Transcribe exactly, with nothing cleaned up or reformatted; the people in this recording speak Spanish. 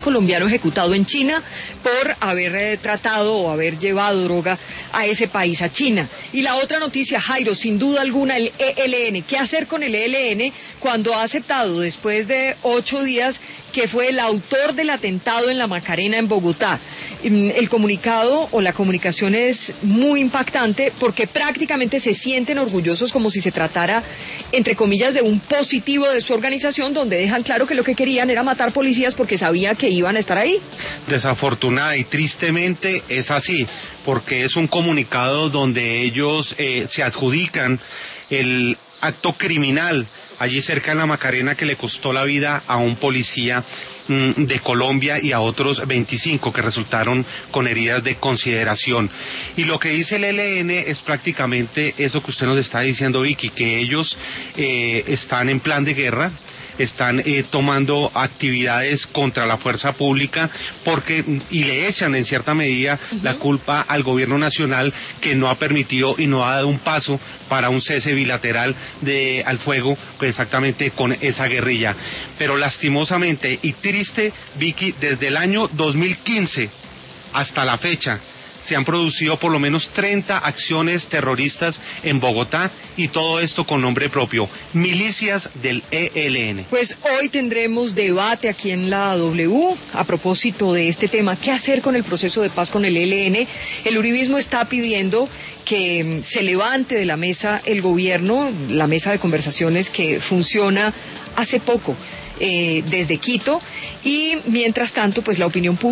colombiano ejecutado en China por haber eh, tratado o haber llevado droga a ese país, a China. Y la otra noticia, Jairo, sin duda alguna, el E L N. ¿Qué hacer con el E L N cuando ha aceptado después de ocho días que fue el autor del atentado en la Macarena, en Bogotá? El comunicado o la comunicación es muy impactante porque prácticamente se sienten orgullosos como si se tratara, entre comillas, de un positivo de su organización, donde dejan claro que lo que querían era matar policías porque sabía que iban a estar ahí. Desafortunada y tristemente es así, porque es un comunicado donde ellos eh, se adjudican el acto criminal allí cerca de la Macarena que le costó la vida a un policía mmm, de Colombia y a otros veinticinco que resultaron con heridas de consideración. Y lo que dice el E L N es prácticamente eso que usted nos está diciendo, Vicky, que ellos eh, están en plan de guerra, están eh, tomando actividades contra la fuerza pública porque y le echan en cierta medida uh-huh. la culpa al gobierno nacional, que no ha permitido y no ha dado un paso para un cese bilateral de al fuego pues exactamente con esa guerrilla. Pero lastimosamente y triste, Vicky, desde el año dos mil quince hasta la fecha se han producido por lo menos treinta acciones terroristas en Bogotá, y todo esto con nombre propio, milicias del E L N. Pues hoy tendremos debate aquí en la W a propósito de este tema, ¿qué hacer con el proceso de paz con el E L N? El uribismo está pidiendo que se levante de la mesa el gobierno, la mesa de conversaciones que funciona hace poco eh, desde Quito, y mientras tanto pues la opinión pública